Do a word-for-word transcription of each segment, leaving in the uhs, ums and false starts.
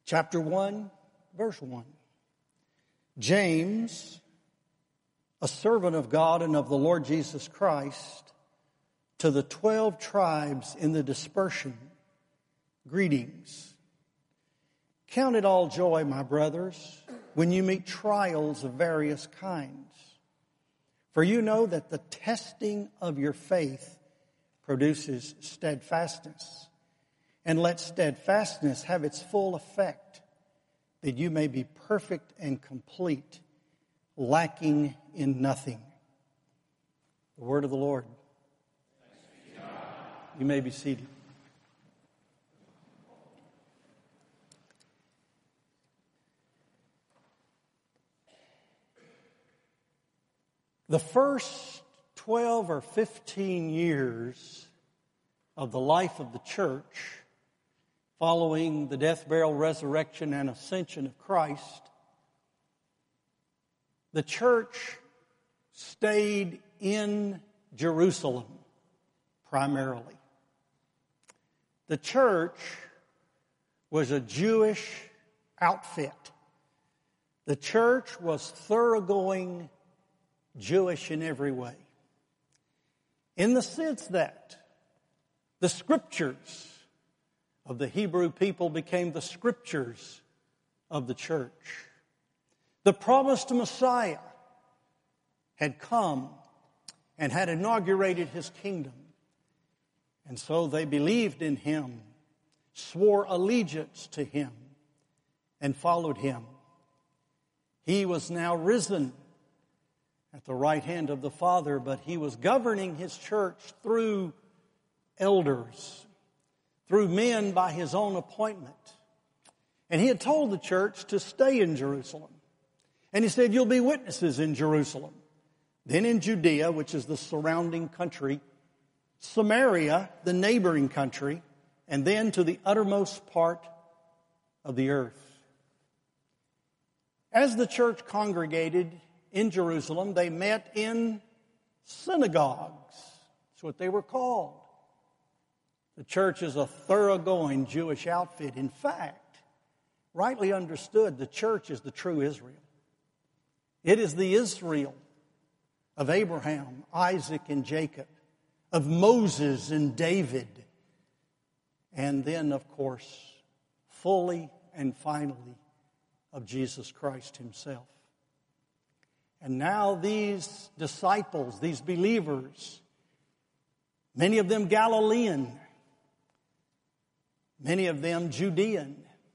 chapter one, verse one. James, a servant of God and of the Lord Jesus Christ, to the twelve tribes in the dispersion, greetings. Count it all joy, my brothers, when you meet trials of various kinds. For you know that the testing of your faith produces steadfastness. And let steadfastness have its full effect, that you may be perfect and complete, lacking in nothing. The word of the Lord. You may be seated. The first twelve or fifteen years of the life of the church, following the death, burial, resurrection, and ascension of Christ, the church stayed in Jerusalem primarily. The church was a Jewish outfit. The church was thoroughgoing Jewish in every way, in the sense that the scriptures of the Hebrew people became the scriptures of the church. The promised Messiah had come and had inaugurated his kingdom, and so they believed in him, swore allegiance to him, and followed him. He was now risen at the right hand of the Father, but he was governing his church through elders, through men by his own appointment. And he had told the church to stay in Jerusalem. And he said, you'll be witnesses in Jerusalem, then in Judea, which is the surrounding country, Samaria, the neighboring country, and then to the uttermost part of the earth. As the church congregated in Jerusalem, they met in synagogues. That's what they were called. The church is a thoroughgoing Jewish outfit. In fact, rightly understood, the church is the true Israel. It is the Israel of Abraham, Isaac, and Jacob, of Moses and David, and then, of course, fully and finally of Jesus Christ himself. And now these disciples, these believers, many of them Galilean, many of them Judean,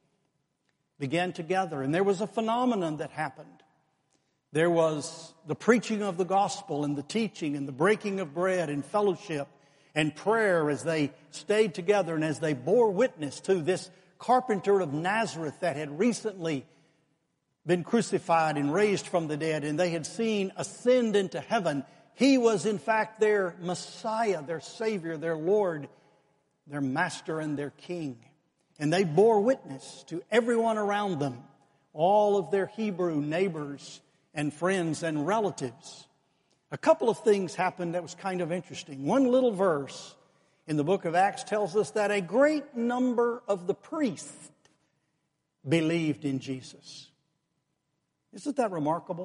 began to gather. And there was a phenomenon that happened. There was the preaching of the gospel and the teaching and the breaking of bread and fellowship and prayer as they stayed together and as they bore witness to this carpenter of Nazareth that had recently been crucified and raised from the dead, and they had seen ascend into heaven. He was in fact their Messiah, their Savior, their Lord, their Master, and their King. And they bore witness to everyone around them, all of their Hebrew neighbors and friends and relatives. A couple of things happened that was kind of interesting. One little verse in the book of Acts tells us that a great number of the priests believed in Jesus. Isn't that remarkable?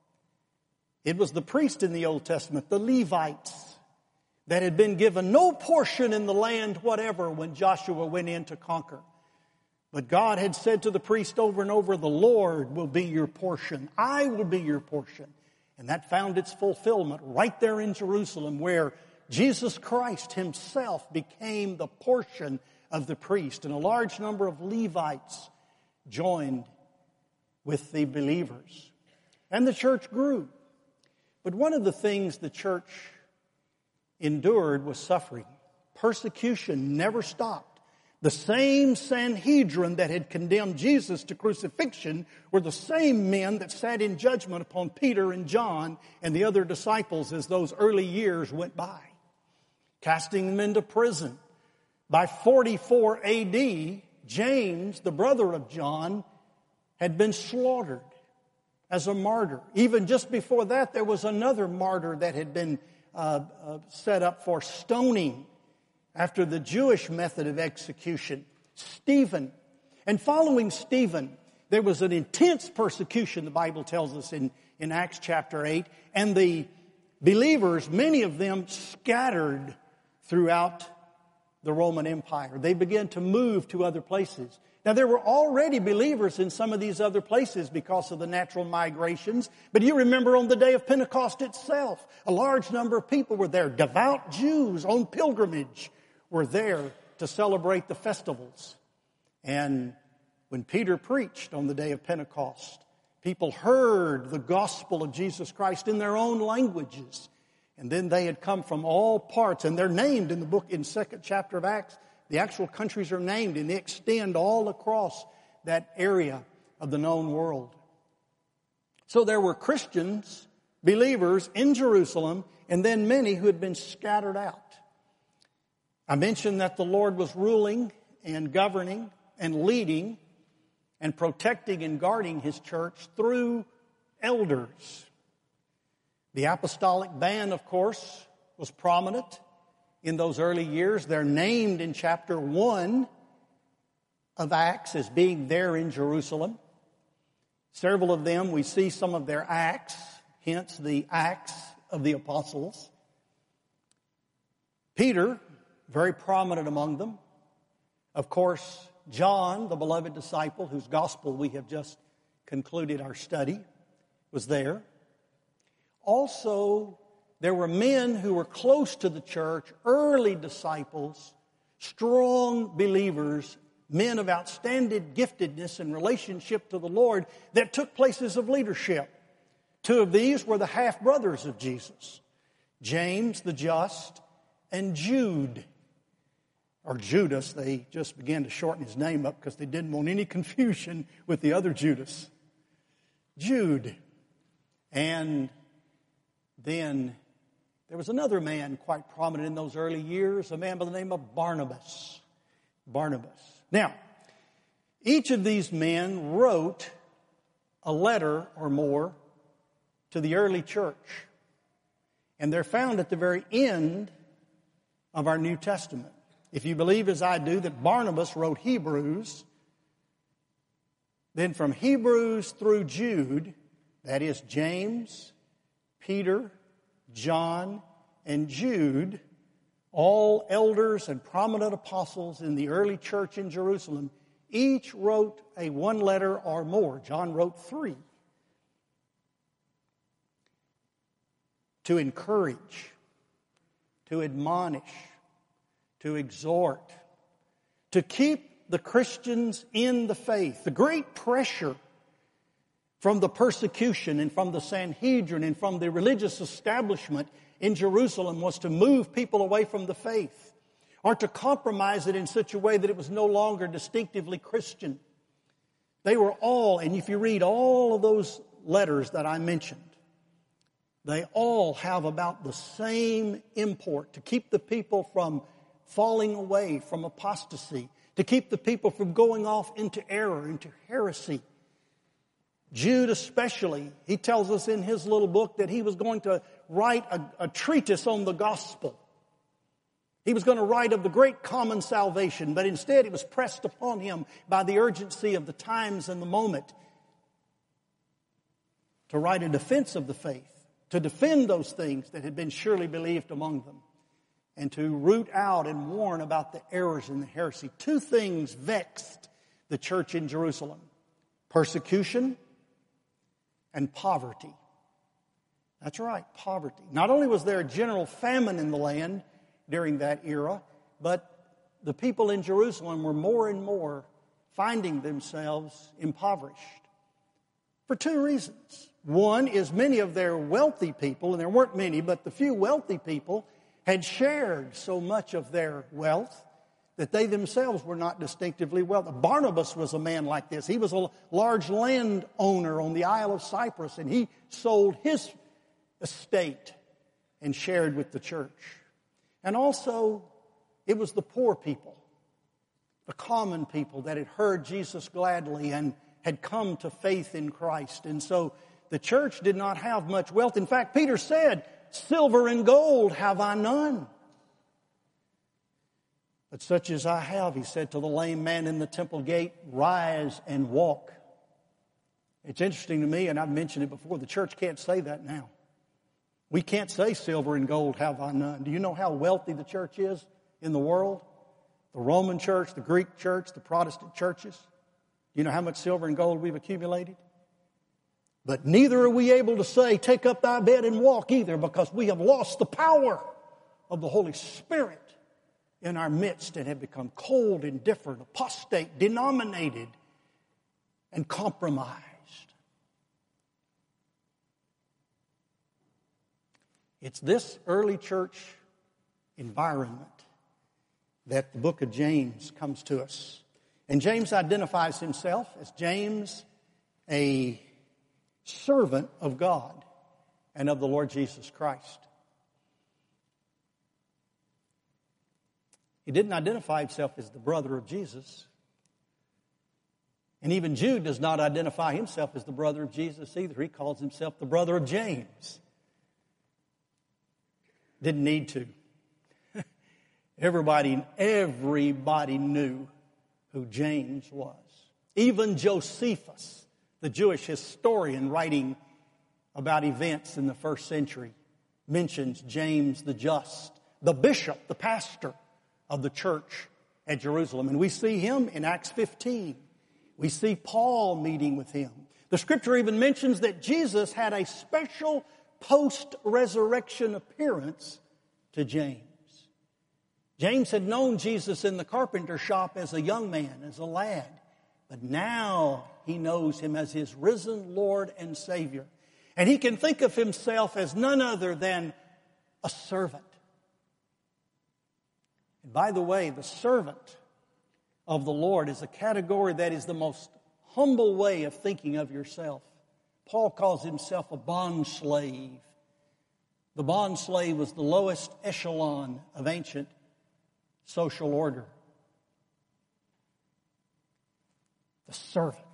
It was the priest in the Old Testament, the Levites, that had been given no portion in the land whatever when Joshua went in to conquer. But God had said to the priest over and over, the Lord will be your portion. I will be your portion. And that found its fulfillment right there in Jerusalem, where Jesus Christ himself became the portion of the priest. And a large number of Levites joined with the believers. And the church grew. But one of the things the church endured was suffering. Persecution never stopped. The same Sanhedrin that had condemned Jesus to crucifixion were the same men that sat in judgment upon Peter and John and the other disciples as those early years went by, casting them into prison. By forty-four A D, James, the brother of John, had been slaughtered as a martyr. Even just before that, there was another martyr that had been uh, uh, set up for stoning after the Jewish method of execution, Stephen. And following Stephen, there was an intense persecution, the Bible tells us in, in Acts chapter eight. And the believers, many of them scattered throughout the Roman Empire. They began to move to other places. Now, there were already believers in some of these other places because of the natural migrations. But you remember on the day of Pentecost itself, a large number of people were there. Devout Jews on pilgrimage were there to celebrate the festivals. And when Peter preached on the day of Pentecost, people heard the gospel of Jesus Christ in their own languages. And then they had come from all parts, and they're named in the book, in second chapter of Acts. The actual countries are named, and they extend all across that area of the known world. So there were Christians, believers in Jerusalem, and then many who had been scattered out. I mentioned that the Lord was ruling and governing and leading and protecting and guarding His church through elders. The apostolic band, of course, was prominent in those early years. They're named in chapter one of Acts as being there in Jerusalem. Several of them, we see some of their acts, hence the Acts of the Apostles. Peter, very prominent among them. Of course, John, the beloved disciple, whose gospel we have just concluded our study, was there. Also, there were men who were close to the church, early disciples, strong believers, men of outstanding giftedness and relationship to the Lord that took places of leadership. Two of these were the half-brothers of Jesus, James the Just and Jude, or Judas. They just began to shorten his name up because they didn't want any confusion with the other Judas. Jude. And then there was another man quite prominent in those early years, a man by the name of Barnabas. Barnabas. Now, each of these men wrote a letter or more to the early church. And they're found at the very end of our New Testament. If you believe as I do that Barnabas wrote Hebrews, then from Hebrews through Jude, that is James, Peter, John, and Jude, all elders and prominent apostles in the early church in Jerusalem, each wrote a one letter or more. John wrote three. To encourage, to admonish, to exhort, to keep the Christians in the faith. The great pressure from the persecution and from the Sanhedrin and from the religious establishment in Jerusalem was to move people away from the faith or to compromise it in such a way that it was no longer distinctively Christian. They were all, and if you read all of those letters that I mentioned, they all have about the same import: to keep the people from falling away, from apostasy, to keep the people from going off into error, into heresy. Jude especially, he tells us in his little book that he was going to write a, a treatise on the gospel. He was going to write of the great common salvation, but instead it was pressed upon him by the urgency of the times and the moment to write a defense of the faith, to defend those things that had been surely believed among them, and to root out and warn about the errors and the heresy. Two things vexed the church in Jerusalem: persecution and poverty. That's right, poverty. Not only was there a general famine in the land during that era, but the people in Jerusalem were more and more finding themselves impoverished for two reasons. One is many of their wealthy people, and there weren't many, but the few wealthy people had shared so much of their wealth that they themselves were not distinctively wealthy. Barnabas was a man like this. He was a large landowner on the Isle of Cyprus, and he sold his estate and shared with the church. And also, it was the poor people, the common people that had heard Jesus gladly and had come to faith in Christ. And so the church did not have much wealth. In fact, Peter said, "Silver and gold have I none, But such as I have, he said to the lame man in the temple gate, rise and walk. It's interesting to me, and I've mentioned it before, the church can't say that now. We can't say silver and gold have I none. Do you know how wealthy the church is in the world? The Roman church, the Greek church, the Protestant churches. Do you know how much silver and gold we've accumulated? But neither are we able to say, take up thy bed and walk either, because we have lost the power of the Holy Spirit in our midst and have become cold, indifferent, apostate, denominated, and compromised. It's this early church environment that the book of James comes to us. And James identifies himself as James, a servant of God and of the Lord Jesus Christ. He didn't identify himself as the brother of Jesus. And even Jude does not identify himself as the brother of Jesus either. He calls himself the brother of James. Didn't need to. Everybody, everybody knew who James was. Even Josephus, the Jewish historian writing about events in the first century, mentions James the Just, the bishop, the pastor of the church at Jerusalem. And we see him in Acts fifteen. We see Paul meeting with him. The scripture even mentions that Jesus had a special post-resurrection appearance to James. James had known Jesus in the carpenter shop as a young man, as a lad. But now he knows him as his risen Lord and Savior. And he can think of himself as none other than a servant. And by the way, the servant of the Lord is a category that is the most humble way of thinking of yourself. Paul calls himself a bond slave. The bond slave was the lowest echelon of ancient social order. The servant.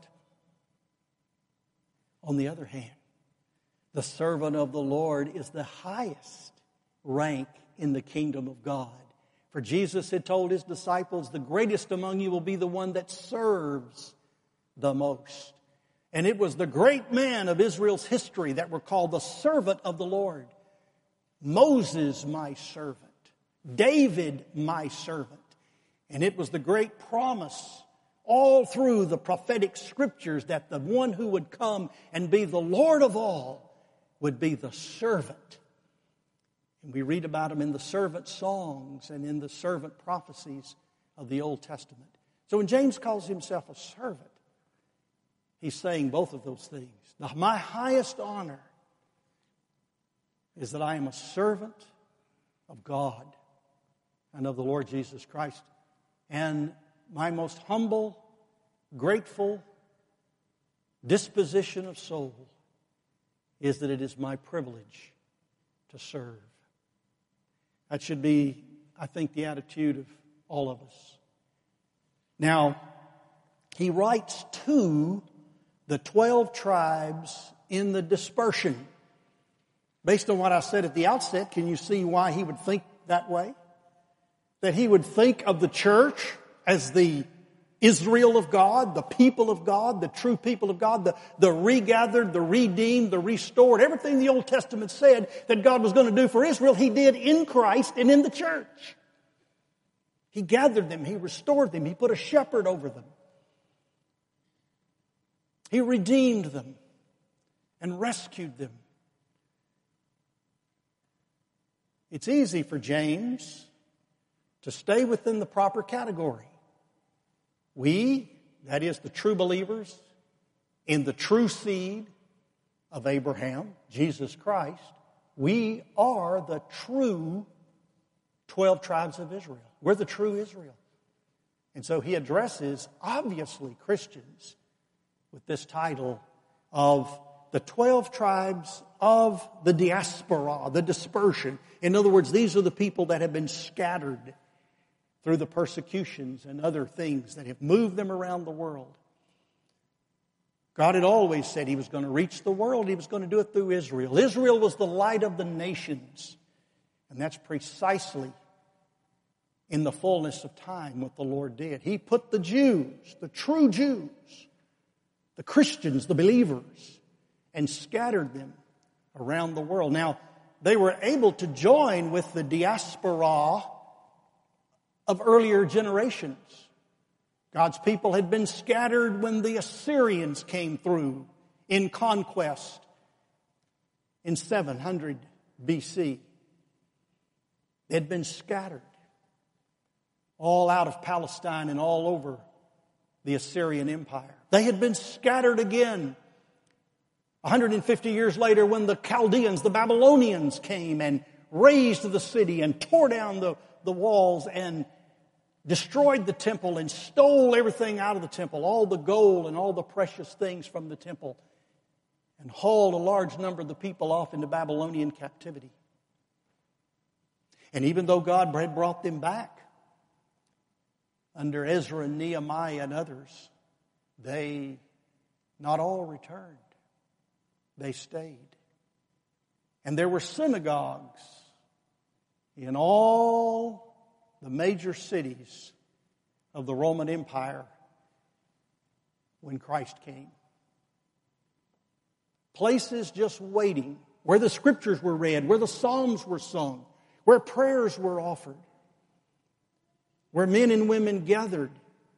On the other hand, the servant of the Lord is the highest rank in the kingdom of God. For Jesus had told his disciples, the greatest among you will be the one that serves the most. And it was the great men of Israel's history that were called the servant of the Lord. Moses, my servant. David, my servant. And it was the great promise all through the prophetic scriptures that the one who would come and be the Lord of all would be the servant. And we read about him in the servant songs and in the servant prophecies of the Old Testament. So when James calls himself a servant, he's saying both of those things. Now, my highest honor is that I am a servant of God and of the Lord Jesus Christ. And my most humble, grateful disposition of soul is that it is my privilege to serve. That should be, I think, the attitude of all of us. Now, he writes to the twelve tribes in the dispersion. Based on what I said at the outset, can you see why he would think that way? That he would think of the church as the Israel of God, the people of God, the true people of God, the, the regathered, the redeemed, the restored. Everything the Old Testament said that God was going to do for Israel, he did in Christ and in the church. He gathered them. He restored them. He put a shepherd over them. He redeemed them and rescued them. It's easy for James to stay within the proper category. We, that is the true believers in the true seed of Abraham, Jesus Christ, we are the true twelve tribes of Israel. We're the true Israel. And so he addresses, obviously, Christians with this title of the twelve tribes of the diaspora, the dispersion. In other words, these are the people that have been scattered through the persecutions and other things that have moved them around the world. God had always said he was going to reach the world. He was going to do it through Israel. Israel was the light of the nations. And that's precisely in the fullness of time what the Lord did. He put the Jews, the true Jews, the Christians, the believers, and scattered them around the world. Now, they were able to join with the diaspora of earlier generations. God's people had been scattered when the Assyrians came through in conquest in seven hundred B C. They had been scattered all out of Palestine and all over the Assyrian Empire. They had been scattered again one hundred fifty years later when the Chaldeans, the Babylonians came and razed the city and tore down the, the walls and destroyed the temple and stole everything out of the temple, all the gold and all the precious things from the temple, and hauled a large number of the people off into Babylonian captivity. And even though God had brought them back under Ezra and Nehemiah and others, they not all returned. They stayed. And there were synagogues in all the major cities of the Roman Empire when Christ came. Places just waiting, where the scriptures were read, where the psalms were sung, where prayers were offered, where men and women gathered.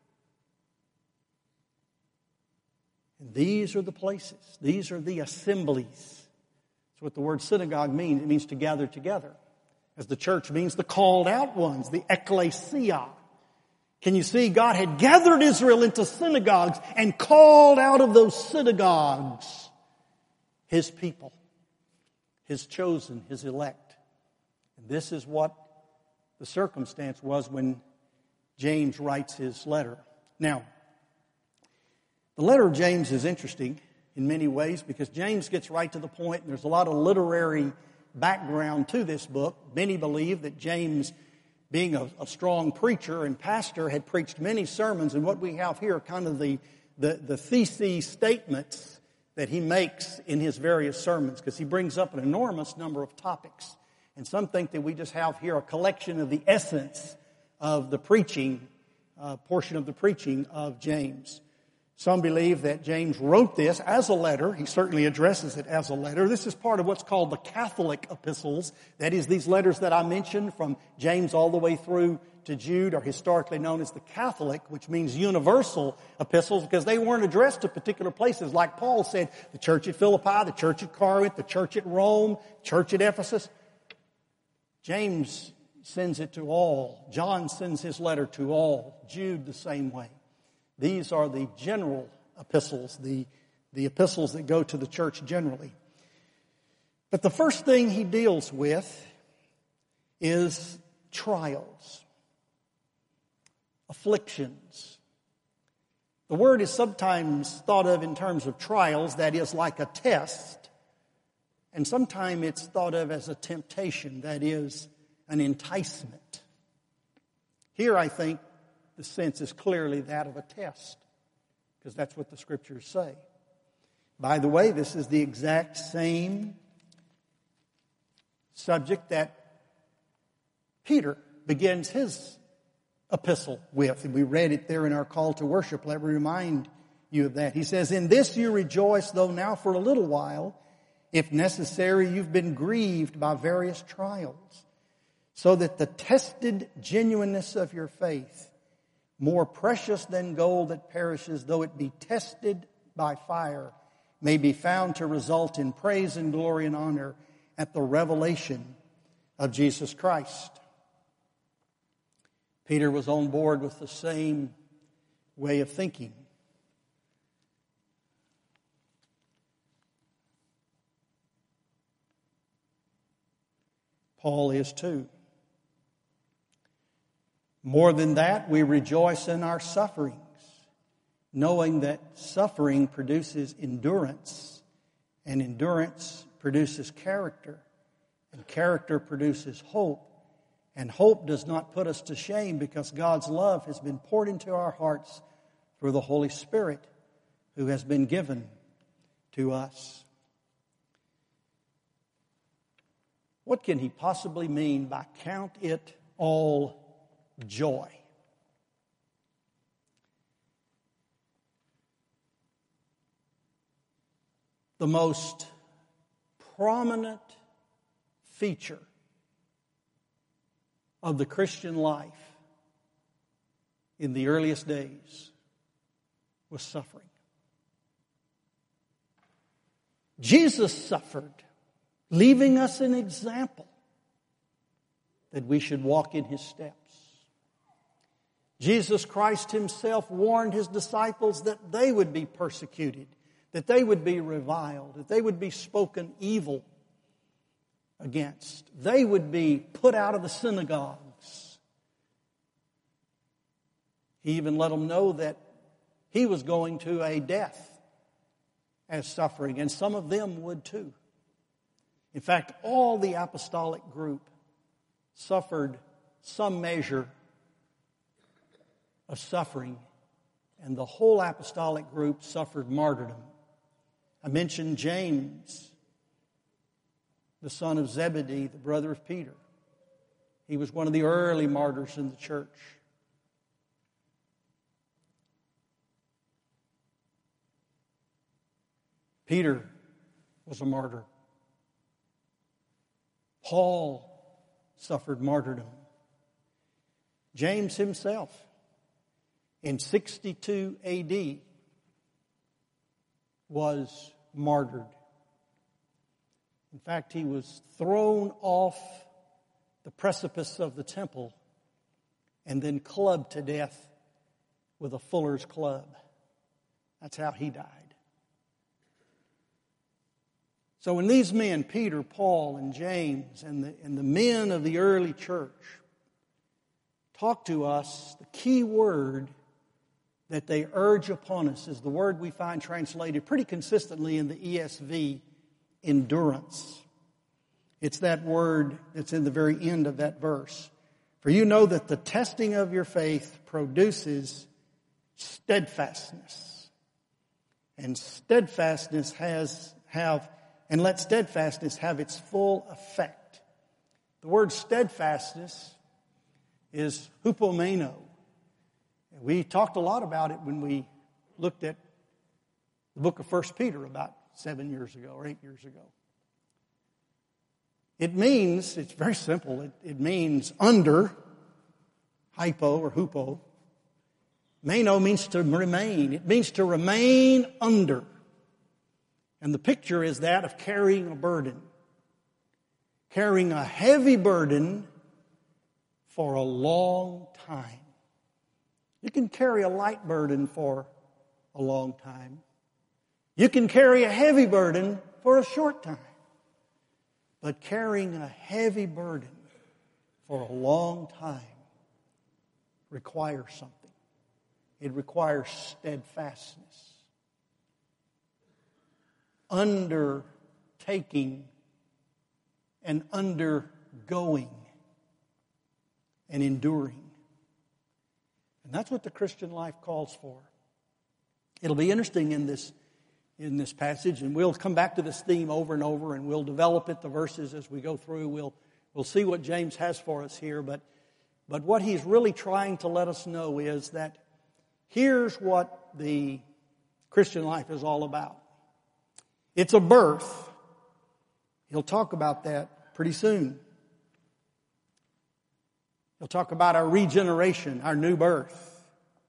And these are the places. These are the assemblies. That's what the word synagogue means. It means to gather together. As the church means the called out ones, the ecclesia. Can you see? God had gathered Israel into synagogues and called out of those synagogues His people, His chosen, His elect. And this is what the circumstance was when James writes his letter. Now, the letter of James is interesting in many ways because James gets right to the point, and there's a lot of literary background to this book. Many believe that James, being a, a strong preacher and pastor, had preached many sermons, and what we have here are kind of the, the, the theses statements that he makes in his various sermons, because he brings up an enormous number of topics. And some think that we just have here a collection of the essence of the preaching, uh, portion of the preaching of James. Some believe that James wrote this as a letter. He certainly addresses it as a letter. This is part of what's called the Catholic epistles. That is, these letters that I mentioned from James all the way through to Jude are historically known as the Catholic, which means universal epistles, because they weren't addressed to particular places. Like Paul said, the church at Philippi, the church at Corinth, the church at Rome, church at Ephesus. James sends it to all. John sends his letter to all. Jude the same way. These are the general epistles, the, the epistles that go to the church generally. But the first thing he deals with is trials, afflictions. The word is sometimes thought of in terms of trials, that is like a test, and sometimes it's thought of as a temptation, that is an enticement. Here I think the sense is clearly that of a test, because that's what the scriptures say. By the way, this is the exact same subject that Peter begins his epistle with, and we read it there in our call to worship. Let me remind you of that. He says, "In this you rejoice, though now for a little while, if necessary, you've been grieved by various trials, so that the tested genuineness of your faith, more precious than gold that perishes, though it be tested by fire, may be found to result in praise and glory and honor at the revelation of Jesus Christ." Peter was on board with the same way of thinking. Paul is too. More than that, we rejoice in our sufferings, knowing that suffering produces endurance, and endurance produces character, and character produces hope, and hope does not put us to shame, because God's love has been poured into our hearts through the Holy Spirit who has been given to us. What can he possibly mean by count it all joy. The most prominent feature of the Christian life in the earliest days was suffering. Jesus suffered, leaving us an example that we should walk in His steps. Jesus Christ Himself warned His disciples that they would be persecuted, that they would be reviled, that they would be spoken evil against. They would be put out of the synagogues. He even let them know that He was going to a death as suffering, and some of them would too. In fact, all the apostolic group suffered some measure of suffering, and the whole apostolic group suffered martyrdom. I mentioned James, the son of Zebedee, the brother of Peter. He was one of the early martyrs in the church. Peter was a martyr. Paul suffered martyrdom. James himself, in sixty-two A D, was martyred. In fact, he was thrown off the precipice of the temple and then clubbed to death with a fuller's club. That's how he died. So when these men, Peter, Paul, and James, and the, and the men of the early church, talk to us, the key word that they urge upon us is the word we find translated pretty consistently in the E S V, endurance. It's that word that's in the very end of that verse. For you know that the testing of your faith produces steadfastness. And steadfastness has, have, and let steadfastness have its full effect. The word steadfastness is hupomeno. We talked a lot about it when we looked at the book of First Peter about seven years ago or eight years ago. It means, it's very simple, it, it means under, hypo or hupo. Meno means to remain. It means to remain under. And the picture is that of carrying a burden. Carrying a heavy burden for a long time. You can carry a light burden for a long time. You can carry a heavy burden for a short time. But carrying a heavy burden for a long time requires something. It requires steadfastness. Undertaking and undergoing and enduring. And that's what the Christian life calls for. It'll be interesting in this in this passage, and we'll come back to this theme over and over, and we'll develop it, the verses, as we go through. We'll we'll see what James has for us here, but but what he's really trying to let us know is that here's what the Christian life is all about. It's a birth. He'll talk about that pretty soon. He'll talk about our regeneration, our new birth.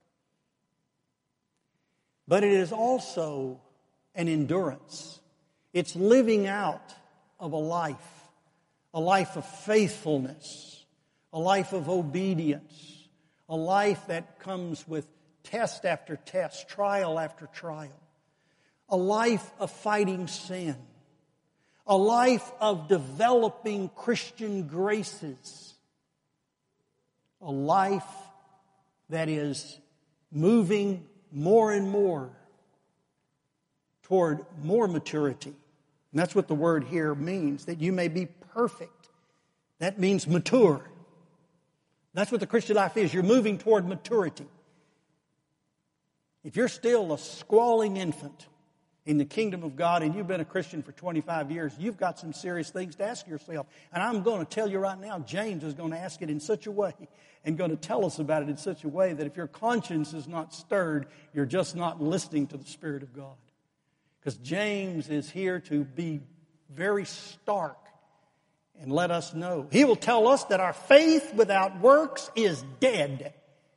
But it is also an endurance. It's living out of a life, a life of faithfulness, a life of obedience, a life that comes with test after test, trial after trial, a life of fighting sin, a life of developing Christian graces, a life that is moving more and more toward more maturity. And that's what the word here means, that you may be perfect. That means mature. That's what the Christian life is. You're moving toward maturity. If you're still a squalling infant, in the kingdom of God and you've been a Christian for twenty-five years, you've got some serious things to ask yourself. And I'm going to tell you right now, James is going to ask it in such a way and going to tell us about it in such a way that if your conscience is not stirred, you're just not listening to the Spirit of God. Because James is here to be very stark and let us know. He will tell us that our faith without works is dead.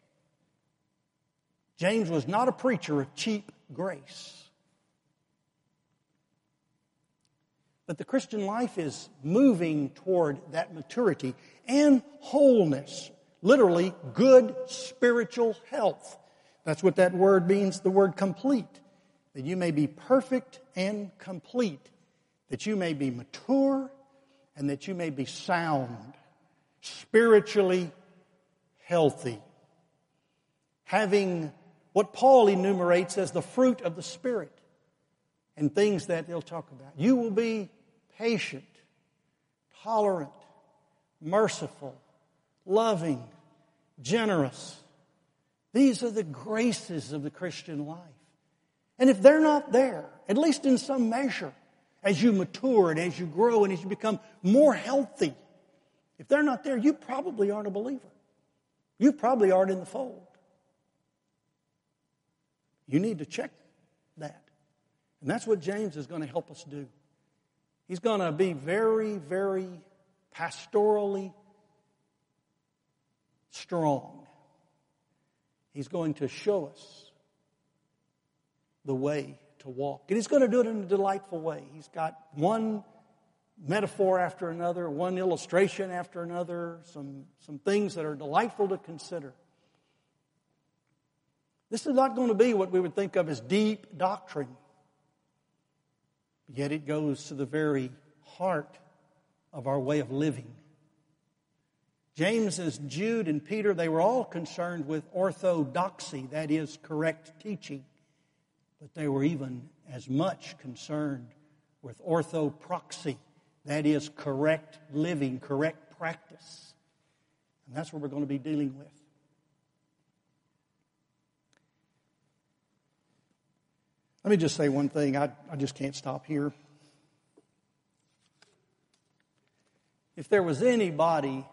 James was not a preacher of cheap grace. But the Christian life is moving toward that maturity and wholeness. Literally, good spiritual health. That's what that word means, the word complete. That you may be perfect and complete. That you may be mature and that you may be sound. Spiritually healthy. Having what Paul enumerates as the fruit of the Spirit. And things that they'll talk about. You will be patient, tolerant, merciful, loving, generous. These are the graces of the Christian life. And if they're not there, at least in some measure, as you mature and as you grow and as you become more healthy, if they're not there, you probably aren't a believer. You probably aren't in the fold. You need to check that. And that's what James is going to help us do. He's going to be very, very pastorally strong. He's going to show us the way to walk. And he's going to do it in a delightful way. He's got one metaphor after another, one illustration after another, some, some things that are delightful to consider. This is not going to be what we would think of as deep doctrine. Yet it goes to the very heart of our way of living. James and Jude and Peter, they were all concerned with orthodoxy, that is, correct teaching. But they were even as much concerned with orthopraxy, that is, correct living, correct practice. And that's what we're going to be dealing with. Let me just say one thing. I, I just can't stop here. If there was anybody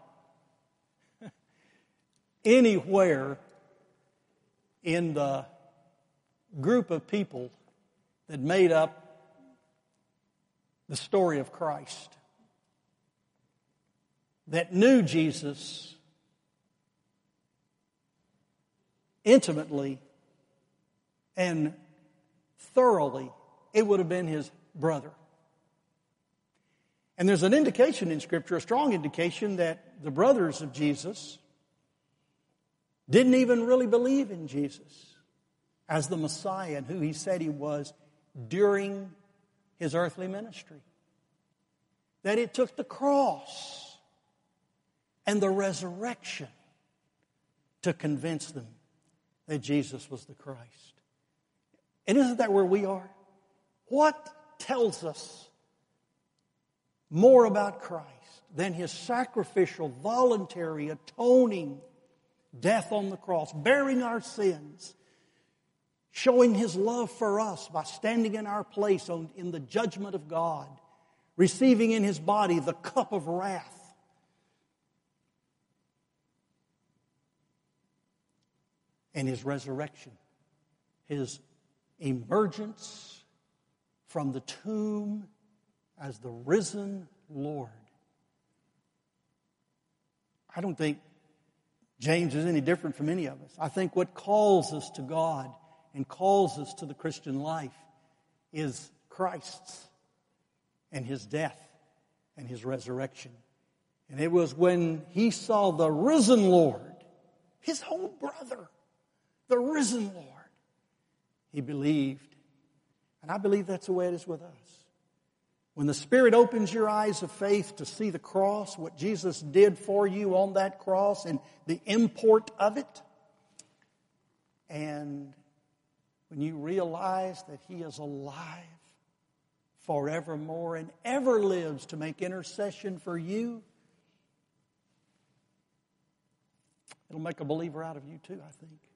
anywhere in the group of people that made up the story of Christ, that knew Jesus intimately and thoroughly, it would have been his brother. And there's an indication in Scripture, a strong indication, that the brothers of Jesus didn't even really believe in Jesus as the Messiah and who he said he was during his earthly ministry. That it took the cross and the resurrection to convince them that Jesus was the Christ. And isn't that where we are? What tells us more about Christ than his sacrificial, voluntary, atoning death on the cross, bearing our sins, showing his love for us by standing in our place on, in the judgment of God, receiving in his body the cup of wrath. And his resurrection, his emergence from the tomb as the risen Lord. I don't think James is any different from any of us. I think what calls us to God and calls us to the Christian life is Christ's and his death and his resurrection. And it was when he saw the risen Lord, his own brother, the risen Lord, he believed. And I believe that's the way it is with us. When the Spirit opens your eyes of faith to see the cross, what Jesus did for you on that cross and the import of it, and when you realize that he is alive forevermore and ever lives to make intercession for you, it'll make a believer out of you too, I think.